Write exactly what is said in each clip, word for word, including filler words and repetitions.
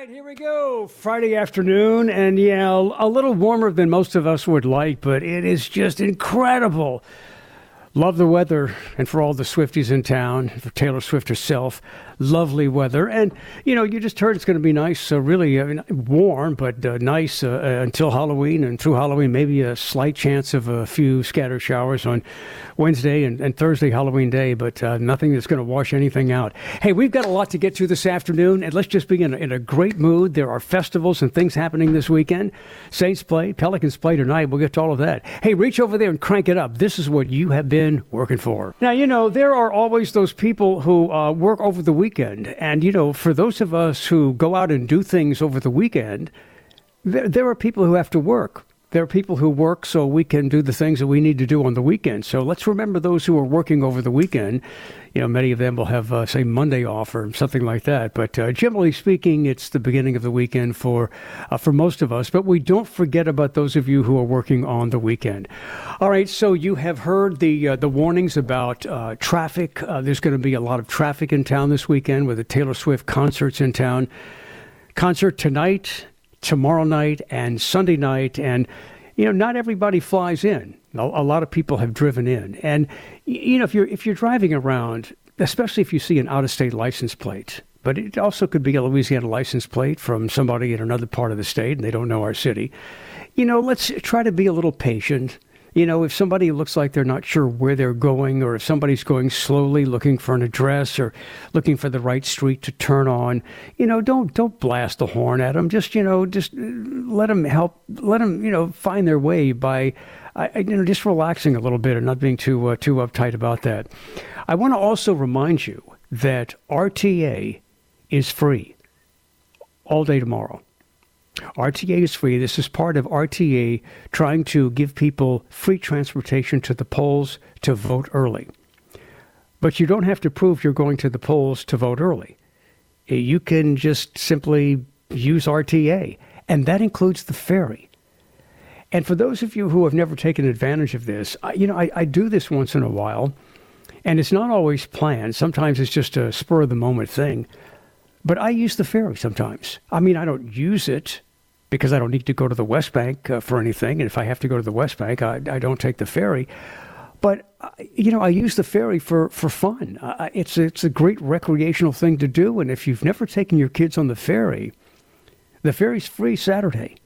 Here we go. Friday afternoon, and yeah, a little warmer than most of us would like, but it is just incredible. Love the weather, and for all the Swifties in town, for Taylor Swift herself, lovely weather. And, you know, you just heard it's going to be nice, so really I mean, warm, but uh, nice uh, uh, until Halloween. And through Halloween, maybe a slight chance of a few scattered showers on Wednesday and, and Thursday, Halloween day, but uh, nothing that's going to wash anything out. Hey, we've got a lot to get to this afternoon, and let's just be in a, in a great mood. There are festivals and things happening this weekend. Saints play, Pelicans play tonight. We'll get to all of that. Hey, reach over there and crank it up. This is what you have been working for. Now, you know, there are always those people who uh, work over the weekend. And, you know, for those of us who go out and do things over the weekend, there, there are people who have to work. There are people who work so we can do the things that we need to do on the weekend. So let's remember those who are working over the weekend. You know, many of them will have, uh, say, Monday off or something like that. But uh, generally speaking, it's the beginning of the weekend for uh, for most of us. But we don't forget about those of you who are working on the weekend. All right, so you have heard the uh, the warnings about uh, traffic. Uh, there's going to be a lot of traffic in town this weekend with the Taylor Swift concerts in town. Concert tonight, tomorrow night, and Sunday night. And, you know, not everybody flies in. A lot of people have driven in. And, you know, if you're if you're driving around, especially if you see an out-of-state license plate, but it also could be a Louisiana license plate from somebody in another part of the state and they don't know our city, you know, let's try to be a little patient. You know, if somebody looks like they're not sure where they're going, or if somebody's going slowly looking for an address or looking for the right street to turn on, you know, don't don't blast the horn at them. Just, you know, just let them help, let them, you know, find their way by, I, you know, just relaxing a little bit and not being too uh, too uptight about that. I want to also remind you that R T A is free all day tomorrow. R T A is free. This is part of R T A trying to give people free transportation to the polls to vote early. But you don't have to prove you're going to the polls to vote early. You can just simply use R T A, and that includes the ferry. And for those of you who have never taken advantage of this, I, you know, I, I do this once in a while, and it's not always planned. Sometimes it's just a spur-of-the-moment thing. But I use the ferry sometimes. I mean, I don't use it because I don't need to go to the West Bank uh, for anything. And if I have to go to the West Bank, I, I don't take the ferry. But, uh, you know, I use the ferry for, for fun. Uh, it's, it's a great recreational thing to do. And if you've never taken your kids on the ferry, the ferry's free Saturday.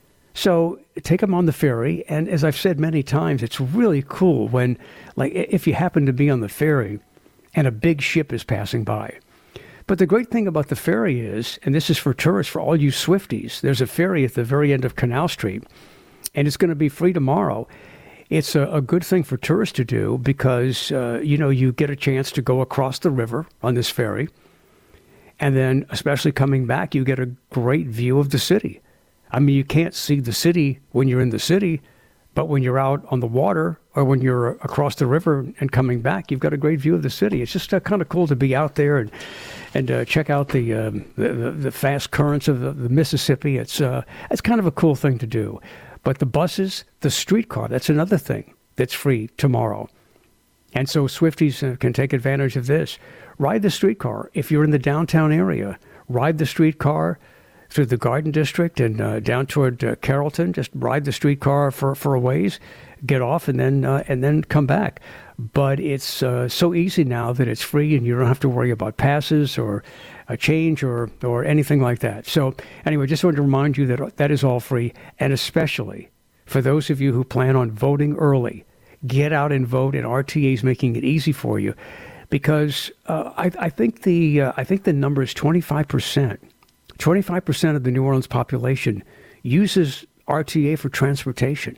So take them on the ferry. And as I've said many times, it's really cool when, like, if you happen to be on the ferry and a big ship is passing by. But the great thing about the ferry is, and this is for tourists, for all you Swifties, there's a ferry at the very end of Canal Street, and it's going to be free tomorrow. It's a, a good thing for tourists to do because, uh, you know, you get a chance to go across the river on this ferry. And then, especially coming back, you get a great view of the city. I mean, you can't see the city when you're in the city, but when you're out on the water or when you're across the river and coming back, you've got a great view of the city. It's just uh, kind of cool to be out there and and uh, check out the, um, the, the the fast currents of the, the Mississippi. It's uh, it's kind of a cool thing to do. But the buses, the streetcar, that's another thing that's free tomorrow. And so Swifties uh, can take advantage of this. Ride the streetcar. If you're in the downtown area, ride the streetcar through the Garden District and uh, down toward uh, Carrollton. Just ride the streetcar for, for a ways, get off, and then uh, and then come back. But it's uh, so easy now that it's free, and you don't have to worry about passes or a change or or anything like that. So anyway, just wanted to remind you that that is all free, and especially for those of you who plan on voting early, get out and vote. And R T A is making it easy for you because uh, I, I think the uh, I think the number is twenty-five percent. twenty-five percent of the New Orleans population uses R T A for transportation.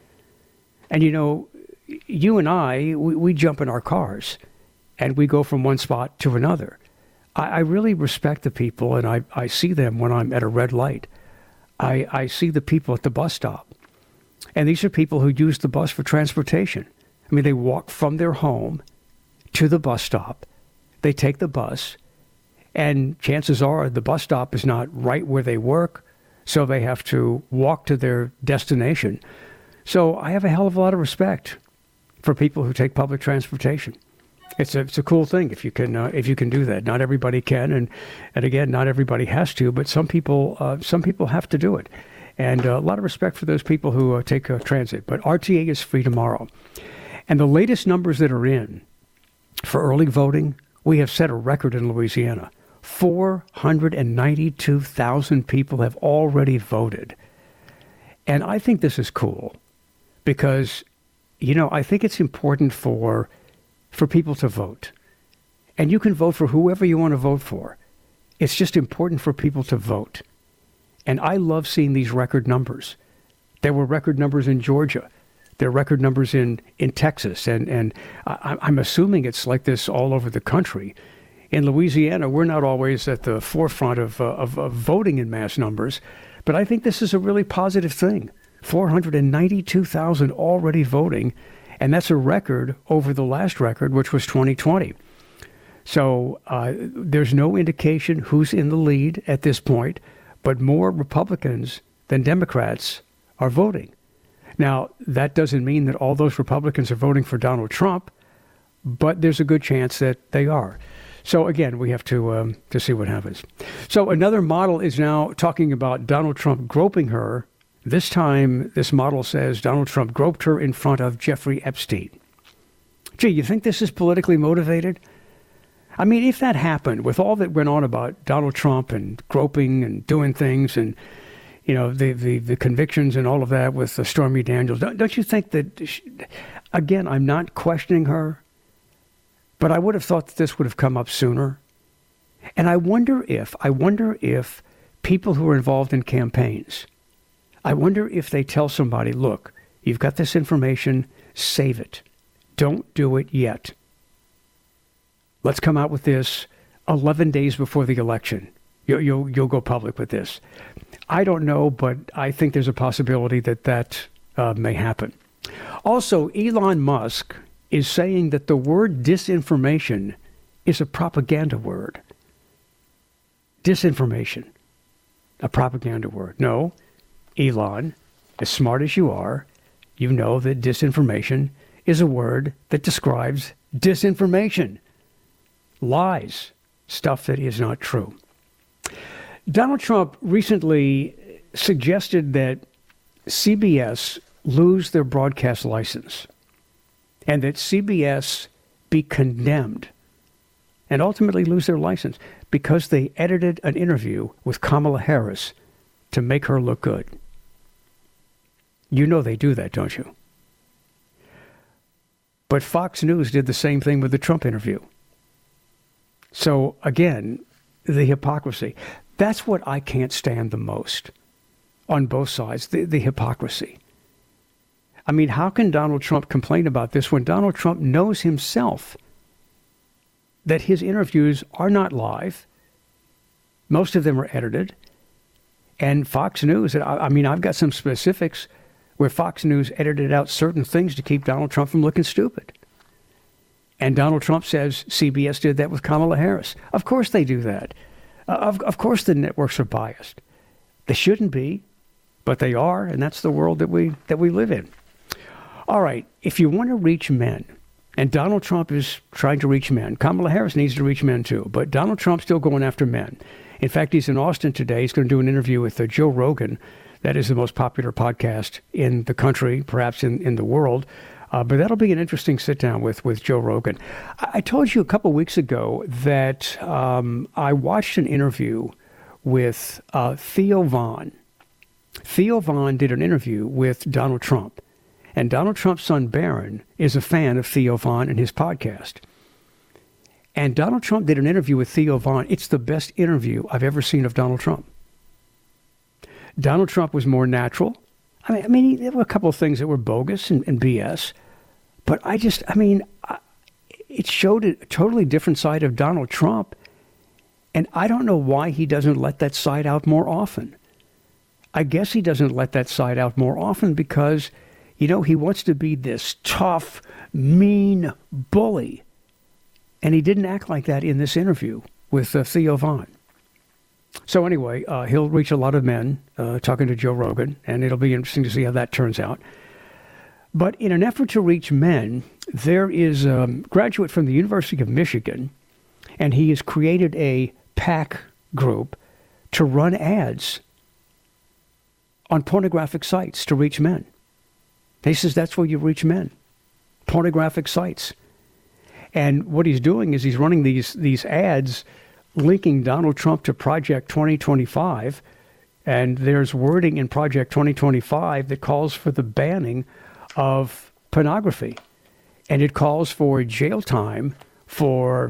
And, you know, you and I, we, we jump in our cars and we go from one spot to another. I, I really respect the people, and I, I see them when I'm at a red light. I, I see the people at the bus stop. And these are people who use the bus for transportation. I mean, they walk from their home to the bus stop. They take the bus. And chances are the bus stop is not right where they work, so they have to walk to their destination. So I have a hell of a lot of respect for people who take public transportation. It's a it's a cool thing if you can uh, if you can do that. Not everybody can, and and again, not everybody has to, but some people uh, some people have to do it. And uh, a lot of respect for those people who uh, take uh, transit. But R T A is free tomorrow, and the latest numbers that are in for early voting, we have set a record in Louisiana. four hundred ninety-two thousand people have already voted, and I think this is cool because, you know, I think it's important for. for people to vote. And you can vote for whoever you want to vote for. It's just important for people to vote. And I love seeing these record numbers. There were record numbers in Georgia. There are record numbers in, in Texas. And, and I, I'm assuming it's like this all over the country. In Louisiana, we're not always at the forefront of, uh, of, of voting in mass numbers. But I think this is a really positive thing. four hundred ninety-two thousand already voting. And that's a record over the last record, which was twenty twenty. So uh, there's no indication who's in the lead at this point, but more Republicans than Democrats are voting. Now, that doesn't mean that all those Republicans are voting for Donald Trump, but there's a good chance that they are. So again, we have to um, to see what happens. So another model is now talking about Donald Trump groping her. This time, this model says Donald Trump groped her in front of Jeffrey Epstein. Gee, you think this is politically motivated? I mean, if that happened, with all that went on about Donald Trump and groping and doing things and, you know, the, the, the convictions and all of that with uh, Stormy Daniels, don't, don't you think that, she, again, I'm not questioning her, but I would have thought that this would have come up sooner. And I wonder if, I wonder if people who are involved in campaigns, I wonder if they tell somebody, look, you've got this information, save it. Don't do it yet. Let's come out with this eleven days before the election. You'll, you'll, you'll go public with this. I don't know, but I think there's a possibility that that uh, may happen. Also, Elon Musk is saying that the word disinformation is a propaganda word. Disinformation, a propaganda word. No. Elon, as smart as you are, you know that disinformation is a word that describes disinformation, lies, stuff that is not true. Donald Trump recently suggested that C B S lose their broadcast license and that C B S be condemned and ultimately lose their license because they edited an interview with Kamala Harris to make her look good. You know they do that, don't you? But Fox News did the same thing with the Trump interview. So, again, the hypocrisy. That's what I can't stand the most on both sides, the, the hypocrisy. I mean, how can Donald Trump complain about this when Donald Trump knows himself that his interviews are not live? Most of them are edited. And Fox News, I, I mean, I've got some specifics where Fox News edited out certain things to keep Donald Trump from looking stupid. And Donald Trump says C B S did that with Kamala Harris. Of course they do that. Uh, of, of course the networks are biased. They shouldn't be, but they are, and that's the world that we that we live in. All right, if you want to reach men, and Donald Trump is trying to reach men, Kamala Harris needs to reach men too, but Donald Trump's still going after men. In fact, he's in Austin today. He's going to do an interview with uh, Joe Rogan. That is the most popular podcast in the country, perhaps in, in the world. Uh, but that'll be an interesting sit-down with, with Joe Rogan. I, I told you a couple weeks ago that um, I watched an interview with uh, Theo Von. Theo Von did an interview with Donald Trump. And Donald Trump's son, Barron, is a fan of Theo Von and his podcast. And Donald Trump did an interview with Theo Von. It's the best interview I've ever seen of Donald Trump. Donald Trump was more natural. I mean, I mean, there were a couple of things that were bogus and, and B S. But I just, I mean, I, it showed a totally different side of Donald Trump. And I don't know why he doesn't let that side out more often. I guess he doesn't let that side out more often because, you know, he wants to be this tough, mean bully. And he didn't act like that in this interview with uh, Theo Von. So anyway, uh, he'll reach a lot of men uh, talking to Joe Rogan, and it'll be interesting to see how that turns out. But in an effort to reach men, there is a graduate from the University of Michigan, and he has created a PAC group to run ads on pornographic sites to reach men. He says that's where you reach men, pornographic sites. And what he's doing is he's running these these ads linking Donald Trump to Project twenty twenty-five, and there's wording in Project twenty twenty-five that calls for the banning of pornography, and it calls for jail time for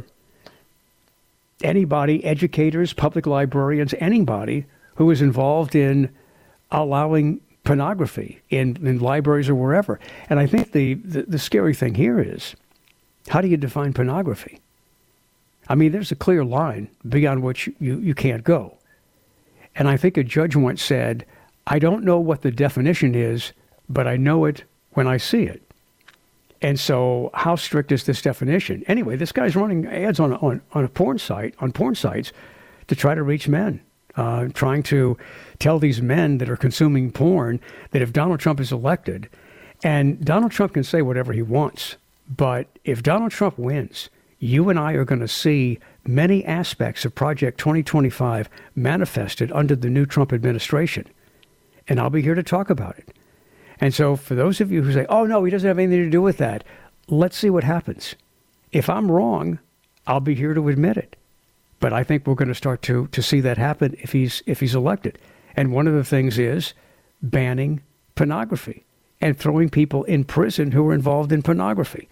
anybody, educators, public librarians, anybody who is involved in allowing pornography in, in libraries or wherever. And I think the, the, the scary thing here is, how do you define pornography? I mean, there's a clear line beyond which you, you can't go. And I think a judge once said, I don't know what the definition is, but I know it when I see it. And so how strict is this definition? Anyway, this guy's running ads on, on, on a porn site, on porn sites to try to reach men, uh, trying to tell these men that are consuming porn that if Donald Trump is elected, and Donald Trump can say whatever he wants, but if Donald Trump wins, you and I are going to see many aspects of Project twenty twenty-five manifested under the new Trump administration. And I'll be here to talk about it. And so for those of you who say, oh, no, he doesn't have anything to do with that, let's see what happens. If I'm wrong, I'll be here to admit it. But I think we're going to start to to see that happen if he's if he's elected. And one of the things is banning pornography and throwing people in prison who are involved in pornography.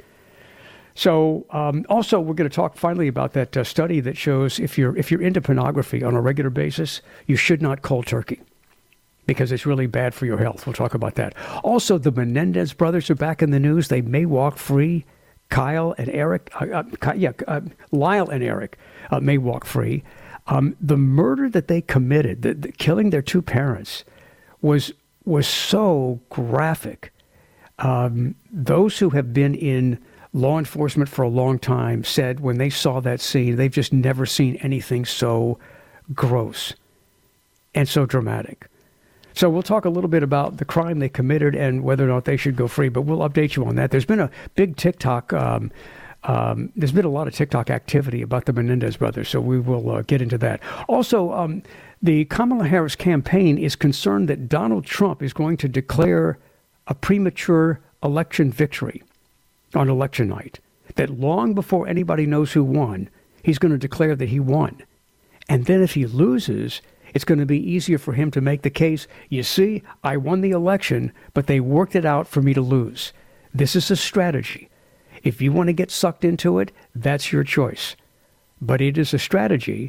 So um, also, we're going to talk finally about that uh, study that shows if you're if you're into pornography on a regular basis, you should not cold turkey, because it's really bad for your health. We'll talk about that. Also, the Menendez brothers are back in the news. They may walk free. Kyle and Eric, uh, uh, yeah, uh, Lyle and Eric uh, may walk free. Um, the murder that they committed, the, the killing their two parents, was was so graphic. Um, those who have been in law enforcement for a long time said when they saw that scene, they've just never seen anything so gross and so dramatic. So we'll talk a little bit about the crime they committed and whether or not they should go free, but we'll update you on that. There's been a big TikTok, um, um, there's been a lot of TikTok activity about the Menendez brothers, so we will uh, get into that. Also, um, the Kamala Harris campaign is concerned that Donald Trump is going to declare a premature election victory on election night, that long before anybody knows who won, he's going to declare that he won. And then if he loses, it's going to be easier for him to make the case, you see, I won the election, but they worked it out for me to lose. This is a strategy. If you want to get sucked into it, that's your choice. But it is a strategy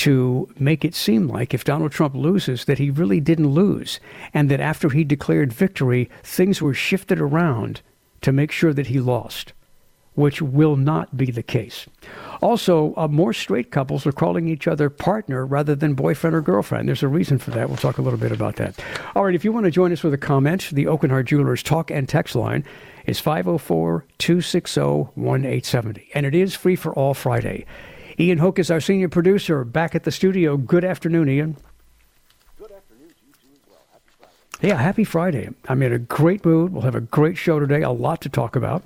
to make it seem like if Donald Trump loses, that he really didn't lose, and that after he declared victory, things were shifted around to make sure that he lost, which will not be the case. Also, uh, more straight couples are calling each other partner rather than boyfriend or girlfriend. There's a reason for that. We'll talk a little bit about that. All right, if you want to join us with a comment, the Oakenhart Jewelers talk and text line is five oh four, two six oh, one eight seven oh, and it is free for all Friday. Ian Hoke is our senior producer, back at the studio. Good afternoon, Ian. Good afternoon to you too as well. Happy Friday. Yeah, happy Friday. I'm in a great mood. We'll have a great show today, a lot to talk about.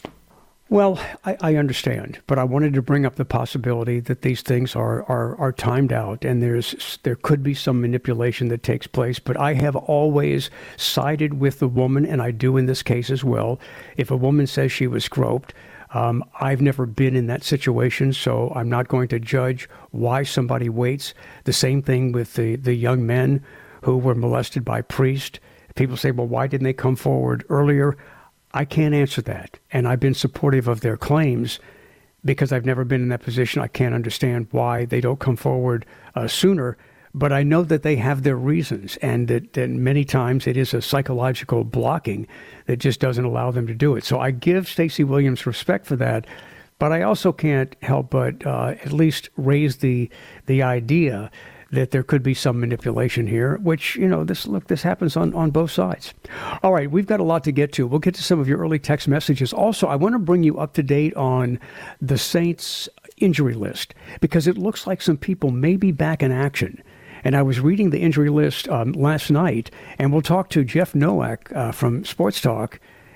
Well, I, I understand, but I wanted to bring up the possibility that these things are, are, are timed out, and there's there could be some manipulation that takes place. But I have always sided with the woman, and I do in this case as well. If a woman says she was groped, um, I've never been in that situation, so I'm not going to judge why somebody waits. The same thing with the, the young men who were molested by priests. People say, well, why didn't they come forward earlier? I can't answer that, and I've been supportive of their claims because I've never been in that position. I can't understand why they don't come forward uh, sooner, but I know that they have their reasons, and that, that many times it is a psychological blocking that just doesn't allow them to do it. So I give Stacey Williams respect for that, but I also can't help but uh, at least raise the the idea that there could be some manipulation here, which, you know, this look, this happens on, on both sides. All right, we've got a lot to get to. We'll get to some of your early text messages. Also, I want to bring you up to date on the Saints injury list, because it looks like some people may be back in action. And I was reading the injury list um, last night, and we'll talk to Jeff Nowak uh, from Sports Talk,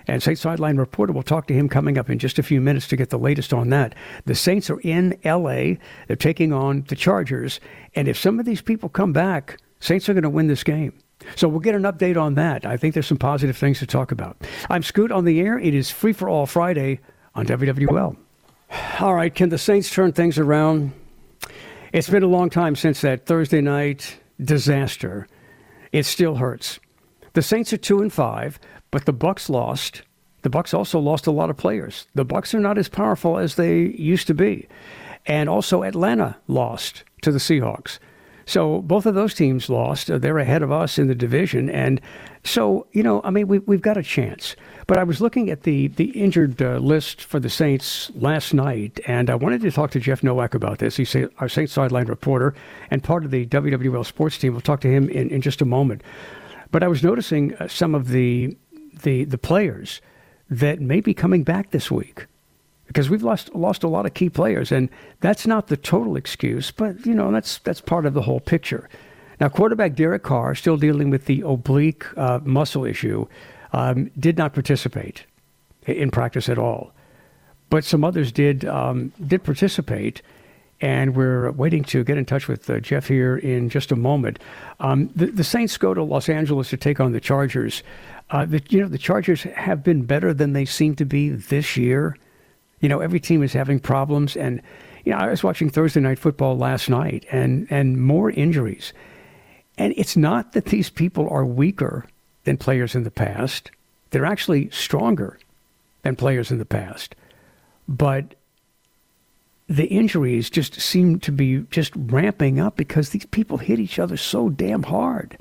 And Saints sideline reporter, we'll talk to him coming up in just a few minutes to get the latest on that. The Saints are in L A. They're taking on the Chargers. And if some of these people come back, Saints are going to win this game. So we'll get an update on that. I think there's some positive things to talk about. I'm Scoot on the air. It is Free for All Friday on W W L. All right, can the Saints turn things around? It's been a long time since that Thursday night disaster. It still hurts. The Saints are two and five, but the Bucs lost. The Bucs also lost a lot of players. The Bucs are not as powerful as they used to be. And also Atlanta lost to the Seahawks. So both of those teams lost. They're ahead of us in the division. And so, you know, I mean, we, we've got a chance. But I was looking at the, the injured uh, list for the Saints last night, and I wanted to talk to Jeff Nowak about this. He's our Saints sideline reporter and part of the W W L sports team. We'll talk to him in, in just a moment. But I was noticing uh, some of the, the the players that may be coming back this week, because we've lost lost a lot of key players, and that's not the total excuse, but you know that's that's part of the whole picture. Now, quarterback Derek Carr, still dealing with the oblique uh, muscle issue, um, did not participate in practice at all, but some others did um, did participate. And we're waiting to get in touch with uh, Jeff here in just a moment. Um, the, the Saints go to Los Angeles to take on the Chargers. Uh, the, you know, the Chargers have been better than they seem to be this year. You know, every team is having problems. And, you know, I was watching Thursday Night Football last night, and, and more injuries. And it's not that these people are weaker than players in the past. They're actually stronger than players in the past. But the injuries just seem to be just ramping up because these people hit each other so damn hard.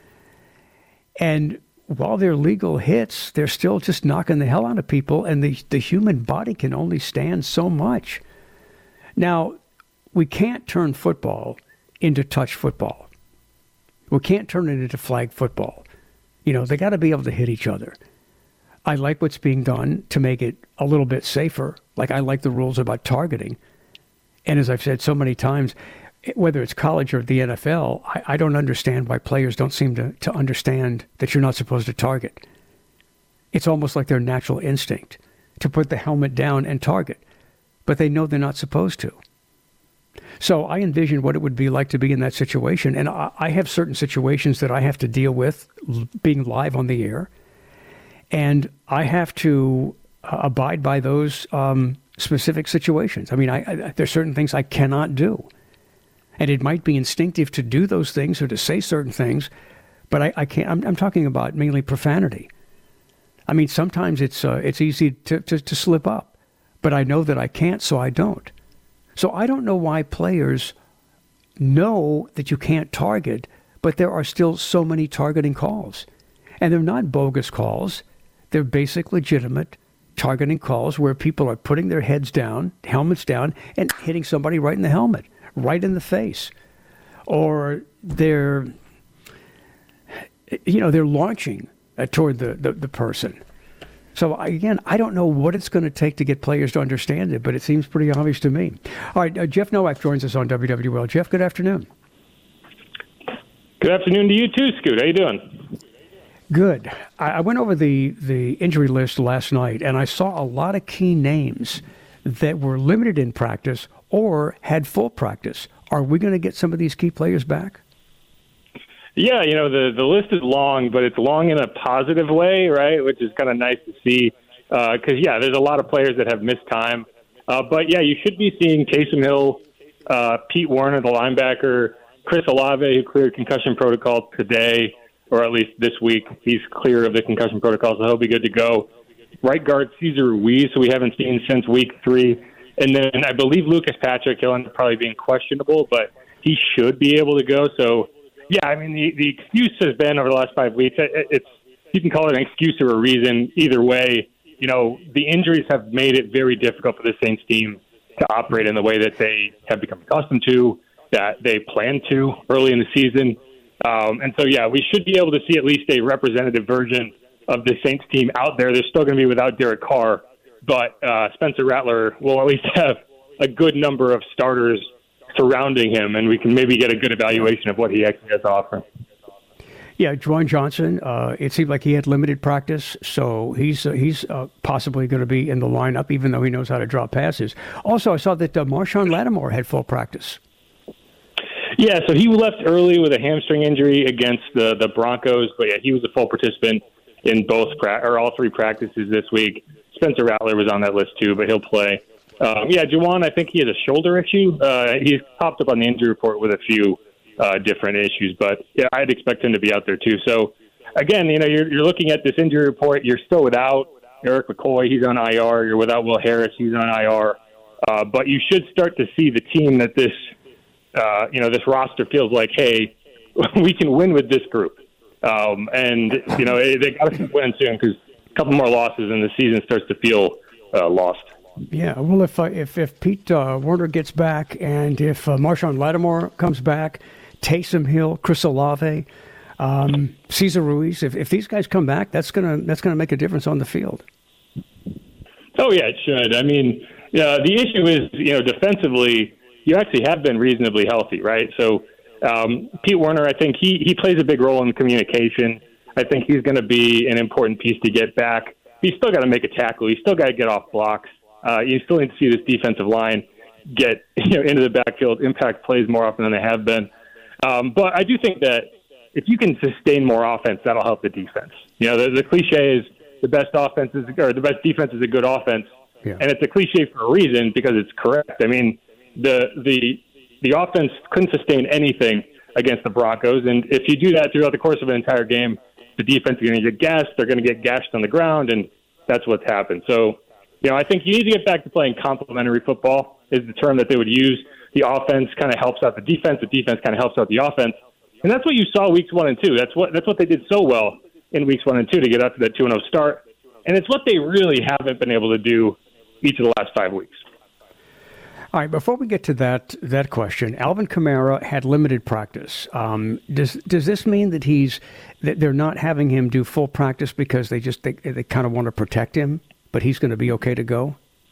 And while they're legal hits, they're still just knocking the hell out of people, and the, the human body can only stand so much. Now, we can't turn football into touch football. We can't turn it into flag football. You know, they got to be able to hit each other. I like what's being done to make it a little bit safer. Like, I like the rules about targeting. And as I've said so many times, whether it's college or the N F L, I, I don't understand why players don't seem to, to understand that you're not supposed to target. It's almost like their natural instinct to put the helmet down and target, but they know they're not supposed to. So I envision what it would be like to be in that situation. And I, I have certain situations that I have to deal with being live on the air. And I have to uh, abide by those um, specific situations. I mean, I, I, there's certain things I cannot do. And it might be instinctive to do those things or to say certain things, but I, I can't. I'm, I'm talking about mainly profanity. I mean, sometimes it's uh, it's easy to, to, to slip up, but I know that I can't, so I don't. So I don't know why players know that you can't target, but there are still so many targeting calls. And they're not bogus calls. They're basic, legitimate targeting calls where people are putting their heads down, helmets down, and hitting somebody right in the helmet, right in the face. Or they're, you know, they're launching uh, toward the, the, the person. So, again, I don't know what it's going to take to get players to understand it, but it seems pretty obvious to me. All right, uh, Jeff Nowak joins us on W W L. Jeff, good afternoon. Good afternoon to you too, Scoot. How you doing? Good. I went over the, the injury list last night, and I saw a lot of key names that were limited in practice or had full practice. Are we going to get some of these key players back? Yeah, you know, the, the list is long, but it's long in a positive way, right, which is kind of nice to see because, uh, yeah, there's a lot of players that have missed time. Uh, but, yeah, you should be seeing Taysom Hill, uh, Pete Werner, the linebacker, Chris Olave, who cleared concussion protocol today, or at least this week. He's clear of the concussion protocol, so he'll be good to go. Right guard Cesar Ruiz, who we haven't seen since week three. And then I believe Lucas Patrick, he'll end up probably being questionable, but he should be able to go. So, yeah, I mean, the, the excuse has been over the last five weeks. It, it's you can call it an excuse or a reason. Either way, you know, the injuries have made it very difficult for the Saints team to operate in the way that they have become accustomed to, that they planned to early in the season. Um, and so, yeah, we should be able to see at least a representative version of the Saints team out there. They're still going to be without Derek Carr, but uh, Spencer Rattler will at least have a good number of starters surrounding him, and we can maybe get a good evaluation of what he actually has to offer. Yeah, Juwan Johnson. Uh, it seemed like he had limited practice, so he's uh, he's uh, possibly going to be in the lineup, even though he knows how to drop passes. Also, I saw that uh, Marshawn Lattimore had full practice. Yeah, so he left early with a hamstring injury against the the Broncos, but yeah, he was a full participant in both pra- or all three practices this week. Spencer Rattler was on that list too, but he'll play. Um, yeah, Juwan, I think he has a shoulder issue. Uh, he's popped up on the injury report with a few uh, different issues, but yeah, I'd expect him to be out there too. So again, you know, you're you're looking at this injury report. You're still without Eric McCoy. He's on I R. You're without Will Harris. He's on I R. Uh, but you should start to see the team that this, uh, you know, this roster feels like, hey, we can win with this group. Um, and, you know, they got to win soon because a couple more losses and the season starts to feel uh, lost. Yeah, well, if uh, if if Pete uh, Werner gets back and if uh, Marshawn Lattimore comes back, Taysom Hill, Chris Olave, um, Cesar Ruiz, if, if these guys come back, that's gonna that's gonna make a difference on the field. Oh yeah, it should. I mean, yeah, the issue is, you know, defensively, you actually have been reasonably healthy, right? So um, Pete Werner, I think he he plays a big role in communication. I think he's going to be an important piece to get back. He's still got to make a tackle. He's still got to get off blocks. Uh, you still need to see this defensive line get, you know, into the backfield, impact plays more often than they have been. Um, but I do think that if you can sustain more offense, that'll help the defense. You know, the, the cliche is the best offense is, or the best defense is a good offense, yeah. And it's a cliche for a reason because it's correct. I mean, the the the offense couldn't sustain anything against the Broncos, and if you do that throughout the course of an entire game, the defense is going to get gassed. They're going to get gashed on the ground, and that's what's happened. So, you know, I think you need to get back to playing complementary football is the term that they would use. The offense kind of helps out the defense. The defense kind of helps out the offense. And that's what you saw weeks one and two. That's what that's what they did so well in weeks one and two to get up to that two and oh start. And it's what they really haven't been able to do each of the last five weeks. All right, before we get to that that question, Alvin Kamara had limited practice. Um, does does this mean that he's that they're not having him do full practice because they just they, they kind of want to protect him, but he's going to be okay to go?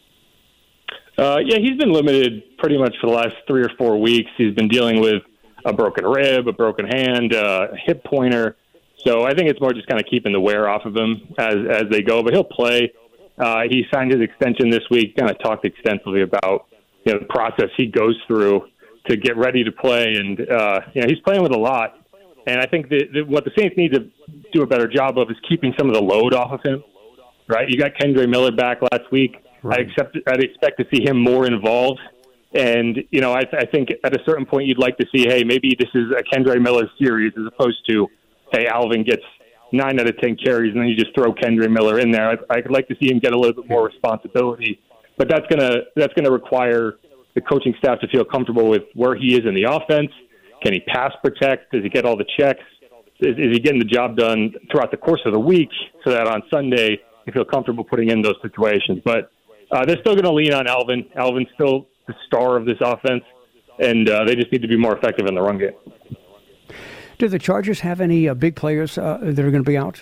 Uh, yeah, he's been limited pretty much for the last three or four weeks. He's been dealing with a broken rib, a broken hand, uh, a hip pointer. So I think it's more just kind of keeping the wear off of him as as they go. But he'll play. Uh, he signed his extension this week. Kind of talked extensively about, you know, the process he goes through to get ready to play, and uh, you know, he's playing with a lot. And I think that, that what the Saints need to do a better job of is keeping some of the load off of him. Right? You got Kendre Miller back last week. Right. I accept. I'd expect to see him more involved. And, you know, I, I think at a certain point you'd like to see, hey, maybe this is a Kendre Miller series as opposed to, hey, Alvin gets nine out of ten carries and then you just throw Kendre Miller in there. I, I'd like to see him get a little bit more responsibility. But that's gonna that's gonna require the coaching staff to feel comfortable with where he is in the offense. Can he pass protect? Does he get all the checks? Is, is he getting the job done throughout the course of the week so that on Sunday you feel comfortable putting in those situations? But uh, they're still going to lean on Alvin. Alvin's still the star of this offense, and uh, they just need to be more effective in the run game. Do the Chargers have any uh, big players uh, that are going to be out?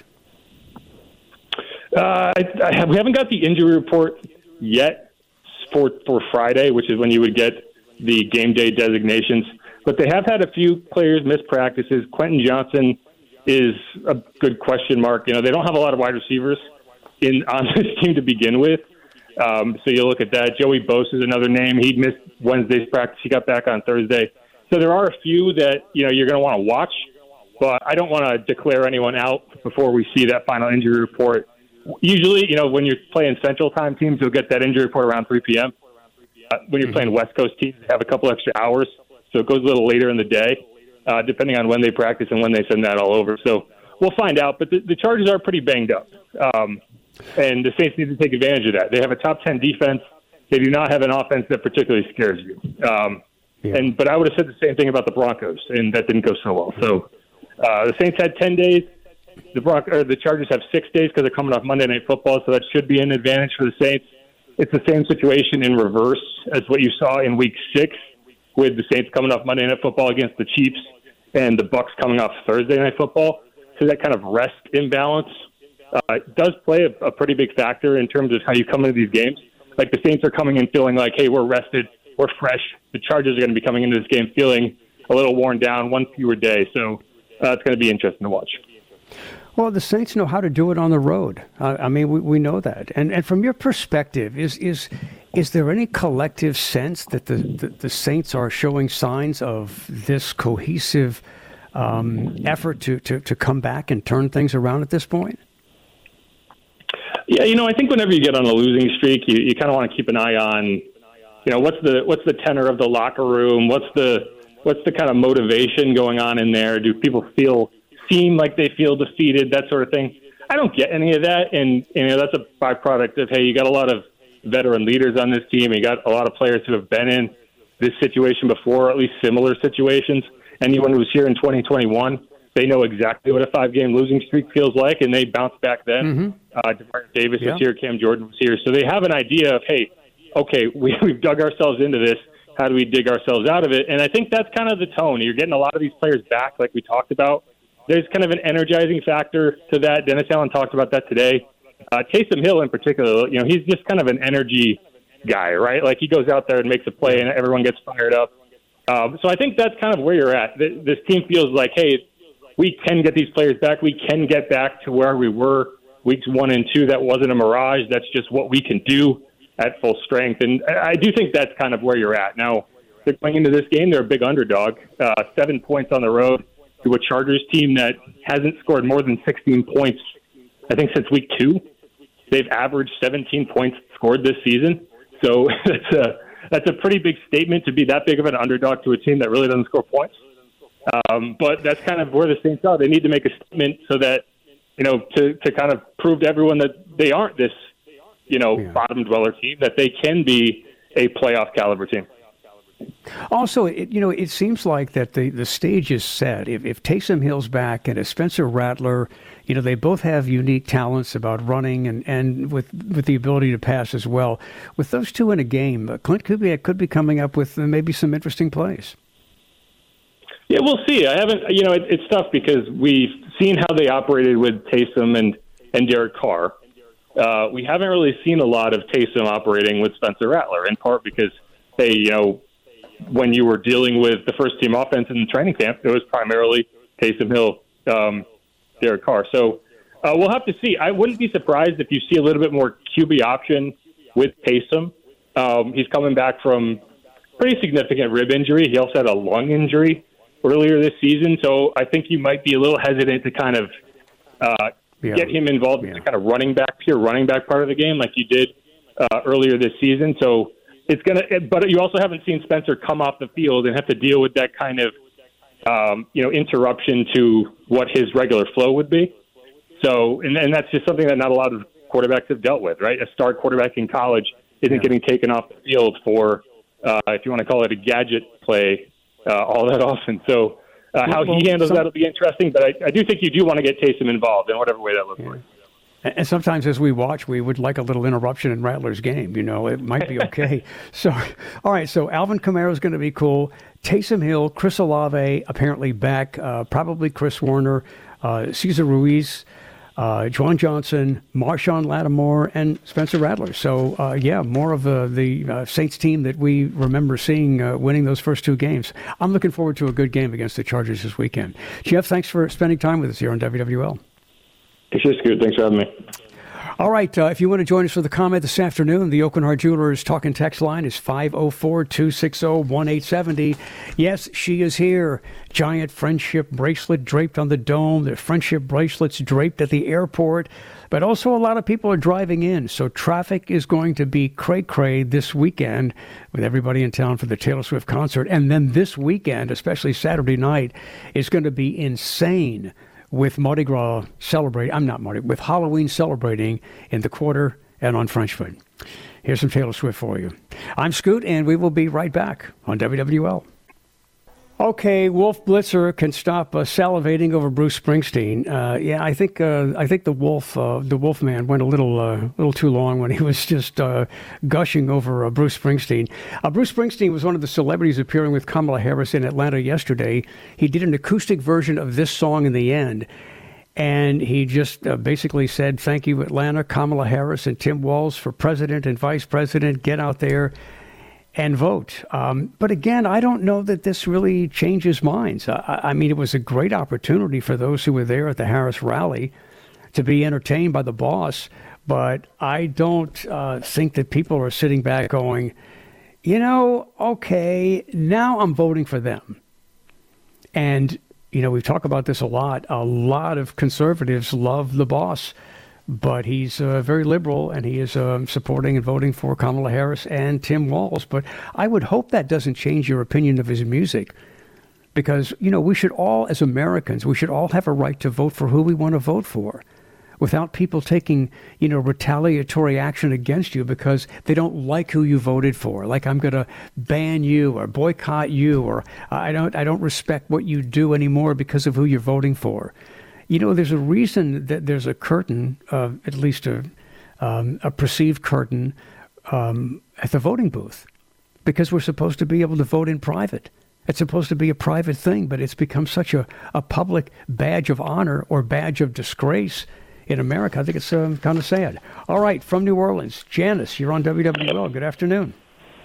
Uh, I, I have, we haven't got the injury report yet for for Friday, which is when you would get the game day designations. But they have had a few players miss practices. Quentin Johnson is a good question mark. You know, they don't have a lot of wide receivers in on this team to begin with. Um, so you look at that. Joey Bosa is another name. He missed Wednesday's practice. He got back on Thursday. So there are a few that, you know, you're going to want to watch, but I don't want to declare anyone out before we see that final injury report. Usually, you know, when you're playing Central Time teams, you'll get that injury report around three p.m. Uh, when you're playing West Coast teams, they have a couple extra hours, so it goes a little later in the day, uh, depending on when they practice and when they send that all over. So we'll find out, but the, the Chargers are pretty banged up. Um, And the Saints need to take advantage of that. They have a top ten defense. They do not have an offense that particularly scares you. Um, yeah. And but I would have said the same thing about the Broncos, and that didn't go so well. So uh, the Saints had ten days. The Bron- or the Chargers have six days because they're coming off Monday Night Football, so that should be an advantage for the Saints. It's the same situation in reverse as what you saw in Week Six, with the Saints coming off Monday Night Football against the Chiefs, and the Bucs coming off Thursday Night Football. So that kind of rest imbalance Uh, does play a, a pretty big factor in terms of how you come into these games. Like the Saints are coming in feeling like, hey, we're rested, we're fresh. The Chargers are going to be coming into this game feeling a little worn down, one fewer day. So uh, it's going to be interesting to watch. Well, the Saints know how to do it on the road. Uh, I mean, we, we know that. And and from your perspective, is is is there any collective sense that the, the, the Saints are showing signs of this cohesive um, effort to, to, to come back and turn things around at this point? Yeah, you know, I think whenever you get on a losing streak, you, you kind of want to keep an eye on, you know, what's the what's the tenor of the locker room? What's the what's the kind of motivation going on in there? Do people feel seem like they feel defeated, that sort of thing? I don't get any of that, and you know that's a byproduct of, hey, you got a lot of veteran leaders on this team. You got a lot of players who have been in this situation before, or at least similar situations. Anyone who was here in twenty twenty-one, they know exactly what a five-game losing streak feels like, and they bounced back then. Mm-hmm. Uh, Demarcus Davis yeah. was here, Cam Jordan was here, so they have an idea of, hey, okay, we, we've dug ourselves into this. How do we dig ourselves out of it? And I think that's kind of the tone. You're getting a lot of these players back, like we talked about. There's kind of an energizing factor to that. Dennis Allen talked about that today. Uh, Taysom Hill in particular, you know, he's just kind of an energy guy, right? Like he goes out there and makes a play and everyone gets fired up. Um, so I think that's kind of where you're at. This team feels like, hey, we can get these players back. We can get back to where we were weeks one and two. That wasn't a mirage. That's just what we can do at full strength. And I do think that's kind of where you're at. Now, they're going into this game, they're a big underdog, uh, seven points on the road to a Chargers team that hasn't scored more than sixteen points, I think, since week two. They've averaged seventeen points scored this season. So that's a, that's a pretty big statement to be that big of an underdog to a team that really doesn't score points. Um, but that's kind of where the Saints are. They need to make a statement so that, you know, to, to kind of prove to everyone that they aren't this, you know, yeah. bottom dweller team, that they can be a playoff caliber team. Also, it, you know, it seems like that the, the stage is set. If, if Taysom Hill's back and if Spencer Rattler, you know, they both have unique talents about running and, and with with the ability to pass as well. With those two in a game, uh, Clint Kubiak could be coming up with uh, maybe some interesting plays. Yeah, we'll see. I haven't, you know, it, it's tough because we've seen how they operated with Taysom and, and Derek Carr. Uh, we haven't really seen a lot of Taysom operating with Spencer Rattler, in part because, hey, you know, when you were dealing with the first team offense in the training camp, it was primarily Taysom Hill, um, Derek Carr. So uh, we'll have to see. I wouldn't be surprised if you see a little bit more Q B option with Taysom. Um, he's coming back from pretty significant rib injury. He also had a lung injury earlier this season. So I think you might be a little hesitant to kind of uh, yeah. get him involved yeah. in the kind of running back, pure running back part of the game like you did uh, earlier this season. So it's going to, but you also haven't seen Spencer come off the field and have to deal with that kind of, um, you know, interruption to what his regular flow would be. So, and, and that's just something that not a lot of quarterbacks have dealt with, right? A star quarterback in college isn't yeah. getting taken off the field for, uh, if you want to call it a gadget play, uh, all that often. So uh, how well, he handles some, that will be interesting, but I, I do think you do want to get Taysom involved in whatever way that looks yeah. like. And sometimes as we watch, we would like a little interruption in Rattler's game. You know, it might be okay. so, all right, so Alvin Kamara is going to be cool. Taysom Hill, Chris Olave apparently back, uh, probably Chris Warner, uh, Cesar Ruiz, uh, Juwan Johnson, Marshawn Lattimore, and Spencer Rattler. So, uh, yeah, more of uh, the uh, Saints team that we remember seeing uh, winning those first two games. I'm looking forward to a good game against the Chargers this weekend. Jeff, thanks for spending time with us here on W W L. It's just good. Thanks for having me. All right. Uh, if you want to join us for the comment this afternoon, the Aucoin Hart Jewelers talk and text line is five oh four, two six oh, one eight seven oh. Yes, she is here. Giant friendship bracelet draped on the dome. The friendship bracelets draped at the airport. But also a lot of people are driving in. So traffic is going to be cray-cray this weekend with everybody in town for the Taylor Swift concert. And then this weekend, especially Saturday night, is going to be insane with Mardi Gras celebrating, I'm not Mardi, with Halloween celebrating in the Quarter and on Frenchman. Here's some Taylor Swift for you. I'm Scoot, and we will be right back on W W L. Okay, Wolf Blitzer can stop uh, salivating over Bruce Springsteen. Uh, yeah, I think uh, I think the Wolf uh, the Wolf man went a little uh, little too long when he was just uh, gushing over uh, Bruce Springsteen. Uh, Bruce Springsteen was one of the celebrities appearing with Kamala Harris in Atlanta yesterday. He did an acoustic version of this song in the end, and he just uh, basically said, "Thank you, Atlanta, Kamala Harris and Tim Walz for president and vice president. Get out there and vote. Um, but again, I don't know that this really changes minds. I, I mean, it was a great opportunity for those who were there at the Harris rally to be entertained by the boss. But I don't uh, think that people are sitting back going, you know, okay, now I'm voting for them. And, you know, we've talked about this a lot. A lot of conservatives love the boss. But he's uh, very liberal, and he is um, supporting and voting for Kamala Harris and Tim Walz. But I would hope that doesn't change your opinion of his music, because, you know, we should all, as Americans, we should all have a right to vote for who we want to vote for without people taking, you know, retaliatory action against you because they don't like who you voted for. Like, I'm going to ban you or boycott you, or I don't, I don't respect what you do anymore because of who you're voting for. You know, there's a reason that there's a curtain, uh, at least a, um, a perceived curtain, um, at the voting booth, because we're supposed to be able to vote in private. It's supposed to be a private thing, but it's become such a, a public badge of honor or badge of disgrace in America. I think it's um, kind of sad. All right, from New Orleans, Janice, you're on W W L. Good afternoon.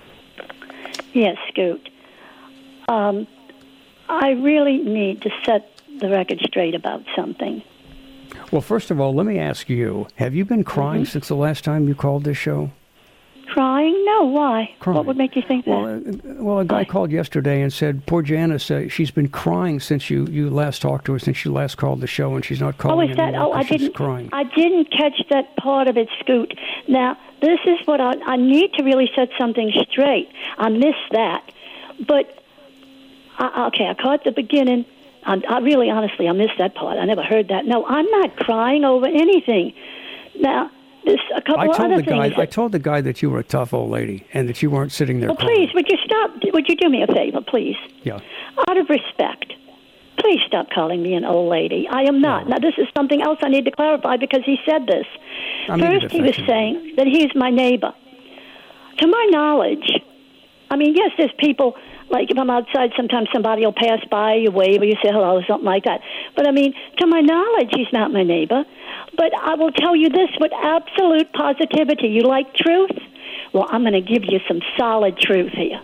Yes, Scoot. Um, I really need to set the record straight about something. Well, first of all, let me ask you, have you been crying mm-hmm. since the last time you called this show? Crying? No, why? Crying. What would make you think that? Well, uh, well a guy why? called yesterday and said, poor Janice, uh, she's been crying since you, you last talked to her, since you last called the show, and she's not calling oh, is that, anymore oh, I she's didn't, crying. I didn't catch that part of it, Scoot. Now, this is what I, I need to really set something straight. I missed that. But, I, okay, I caught the beginning. I, I really, honestly, I missed that part. I never heard that. No, I'm not crying over anything. Now, there's a couple I of told other the guy, things. That, I told the guy that you were a tough old lady and that you weren't sitting there well, crying. please, would you stop? Would you do me a favor, please? Yeah. Out of respect, please stop calling me an old lady. I am not. No. Now, this is something else I need to clarify because he said this. I'm First, he was saying that he's my neighbor. To my knowledge, I mean, yes, there's people... Like if I'm outside, sometimes somebody will pass by, you wave, or you say hello, or something like that. But, I mean, to my knowledge, he's not my neighbor. But I will tell you this with absolute positivity. You like truth? Well, I'm going to give you some solid truth here.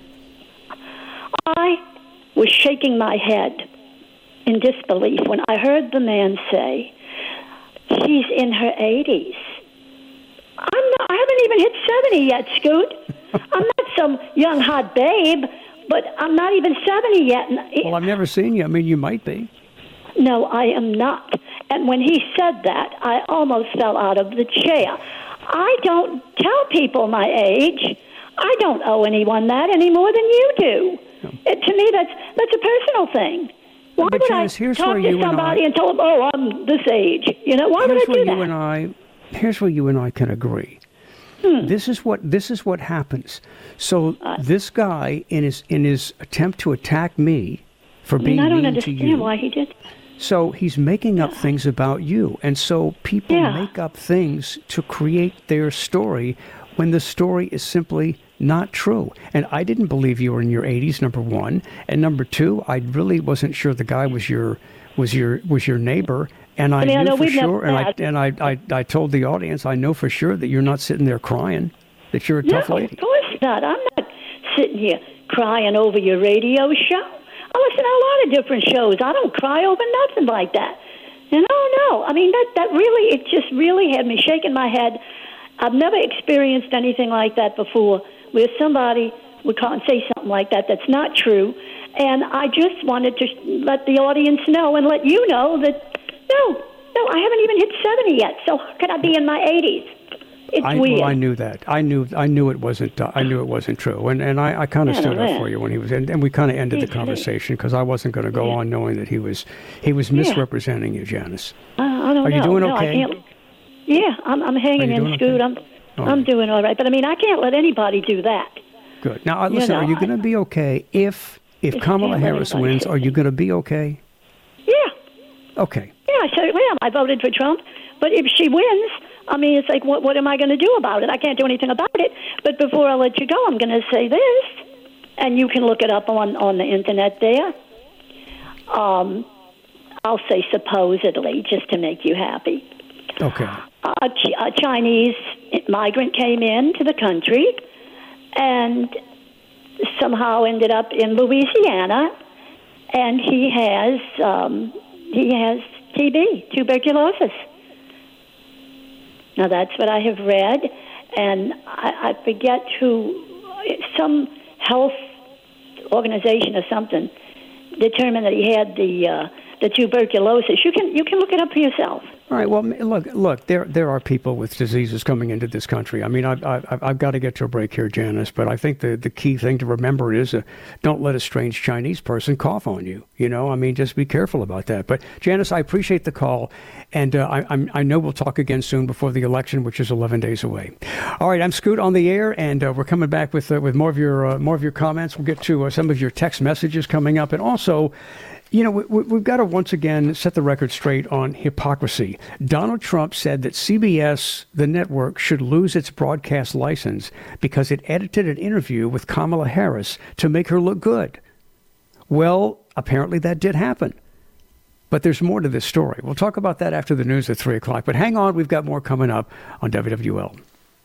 I was shaking my head in disbelief when I heard the man say, she's in her eighties. I'm not, I haven't even hit seventy yet, Scoot. I'm not some young, hot babe. But I'm not even seventy yet. Well, I've never seen you. I mean, you might be. No, I am not. And when he said that, I almost fell out of the chair. I don't tell people my age. I don't owe anyone that any more than you do. No. It, to me, that's that's a personal thing. Why but would Janice, I talk to somebody and, and tell them, oh, I'm this age? You know, why would I do where that? You and I, here's where you and I can agree. Hmm. This is what this is what happens. So uh, this guy, in his in his attempt to attack me for I being mean, I don't mean understand to you, why he did. So he's making up things about you, and so people yeah. make up things to create their story when the story is simply not true. And I didn't believe you were in your eighties. Number one, and number two, I really wasn't sure the guy was your was your was your neighbor. And I, I mean, knew I for sure, and I and I, I I told the audience, I know for sure that you're not sitting there crying, that you're a no, tough lady. Of course not. I'm not sitting here crying over your radio show. I listen to a lot of different shows. I don't cry over nothing like that. You know, no. I mean, that that really, it just really had me shaking my head. I've never experienced anything like that before, where somebody would call and say something like that that's not true. And I just wanted to let the audience know and let you know that. No, no, I haven't even hit seventy yet. So how could I be in my eighties? It's I, weird. Well, I knew that. I knew. I knew it wasn't. Uh, I knew it wasn't true. And and I, I kind of stood up for you when he was. And, and we kind of ended the conversation because I wasn't going to go yeah. on knowing that he was he was misrepresenting yeah. you, Janice. Uh, I don't Are know. you doing no, okay? I can't, yeah, I'm I'm hanging in, Scoot. Okay? I'm all I'm right. doing all right. But I mean, I can't let anybody do that. Good. Now, listen. You know, are you going to be okay if if Kamala Harris wins? Are you going to be okay? Yeah. Okay. Yeah, I certainly am. I voted for Trump. But if she wins, I mean, it's like, what, what am I going to do about it? I can't do anything about it. But before I let you go, I'm going to say this, and you can look it up on, on the Internet there. Um, I'll say supposedly, just to make you happy. Okay. A, Ch- a Chinese migrant came into the country, and somehow ended up in Louisiana, and he has um, he has T B, tuberculosis. Now that's what I have read, and I, I forget who, some health organization or something determined that he had the uh, the tuberculosis. You can you can look it up for yourself. All right. Well, look, look. There, there are people with diseases coming into this country. I mean, I've, I've, I've got to get to a break here, Janice. But I think the, the key thing to remember is, uh, don't let a strange Chinese person cough on you. You know, I mean, just be careful about that. But Janice, I appreciate the call, and uh, I, I'm, I know we'll talk again soon before the election, which is eleven days away. All right, I'm Scoot on the air, and uh, we're coming back with uh, with more of your uh, more of your comments. We'll get to uh, some of your text messages coming up, and also. You know, we, we've got to once again set the record straight on hypocrisy. Donald Trump said that C B S, the network, should lose its broadcast license because it edited an interview with Kamala Harris to make her look good. Well, apparently that did happen. But there's more to this story. We'll talk about that after the news at three o'clock. But hang on, we've got more coming up on W W L.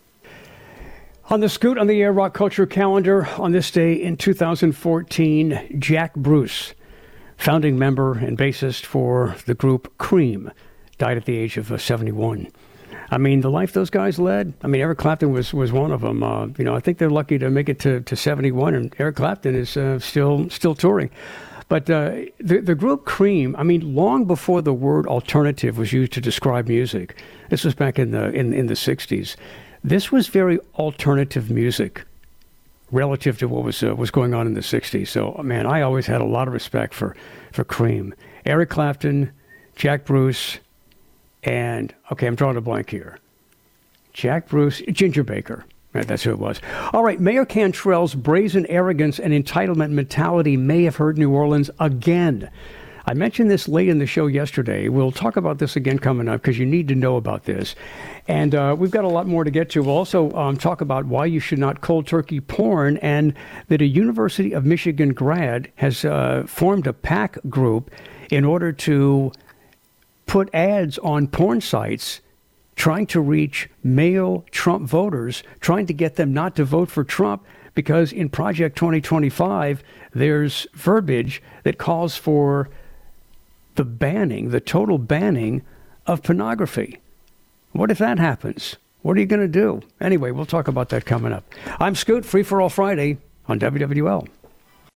On the Scoot on the Air Rock Culture calendar, on this day in two thousand fourteen, Jack Bruce, founding member and bassist for the group Cream, died at the age of uh, seventy-one. I mean, the life those guys led. I mean, Eric Clapton was, was one of them. Uh, you know, I think they're lucky to make it to, to seventy-one, and Eric Clapton is uh, still still touring. But uh, the the group Cream, I mean, long before the word alternative was used to describe music, this was back in the in, in the sixties. This was very alternative music relative to what was uh, was going on in the sixties. So, man, I always had a lot of respect for, for Cream. Eric Clapton, Jack Bruce, and, okay, I'm drawing a blank here. Jack Bruce, Ginger Baker. Right, that's who it was. All right, Mayor Cantrell's brazen arrogance and entitlement mentality may have hurt New Orleans again. I mentioned this late in the show yesterday. We'll talk about this again coming up because you need to know about this. And uh, we've got a lot more to get to. We'll also um, talk about why you should not cold turkey porn, and that a University of Michigan grad has uh, formed a PAC group in order to put ads on porn sites trying to reach male Trump voters, trying to get them not to vote for Trump, because in Project twenty twenty-five, there's verbiage that calls for the banning, the total banning of pornography. What if that happens? What are you going to do? Anyway, we'll talk about that coming up. I'm Scoot, Free for All Friday on W W L.